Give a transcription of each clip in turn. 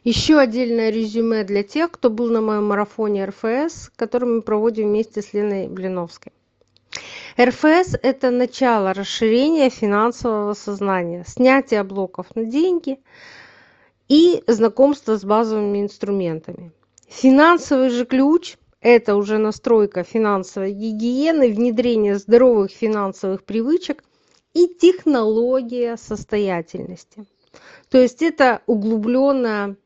Еще отдельное резюме для тех, кто был на моем марафоне РФС, который мы проводим вместе с Леной Блиновской. РФС – это начало расширения финансового сознания, снятия блоков на деньги и знакомство с базовыми инструментами. Финансовый же ключ – это уже настройка финансовой гигиены, внедрение здоровых финансовых привычек и технология состоятельности. То есть это углубленная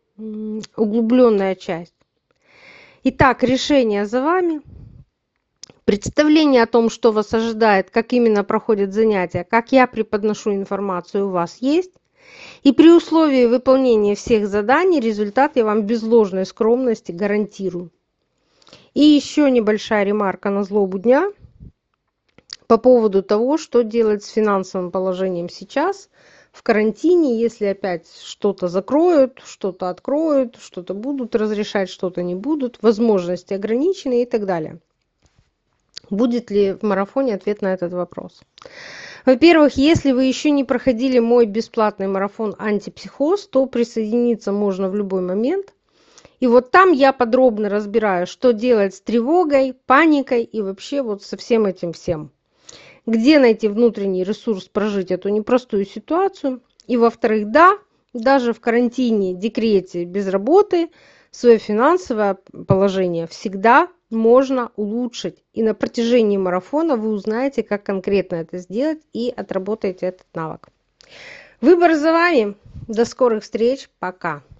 часть. Итак, решение за вами. Представление о том, что вас ожидает, как именно проходят занятия, как я преподношу информацию, у вас есть. И при условии выполнения всех заданий результат я вам без ложной скромности гарантирую. И еще небольшая ремарка на злобу дня по поводу того, что делать с финансовым положением сейчас в карантине, если опять что-то закроют, что-то откроют, что-то будут разрешать, что-то не будут, возможности ограничены и так далее. Будет ли в марафоне ответ на этот вопрос? Во-первых, если вы еще не проходили мой бесплатный марафон «Антипсихоз», то присоединиться можно в любой момент. И вот там я подробно разбираю, что делать с тревогой, паникой и вообще вот со всем этим всем. Где найти внутренний ресурс прожить эту непростую ситуацию. И во-вторых, да, даже в карантине, декрете, без работы свое финансовое положение всегда можно улучшить. И на протяжении марафона вы узнаете, как конкретно это сделать и отработаете этот навык. Выбор за вами. До скорых встреч. Пока.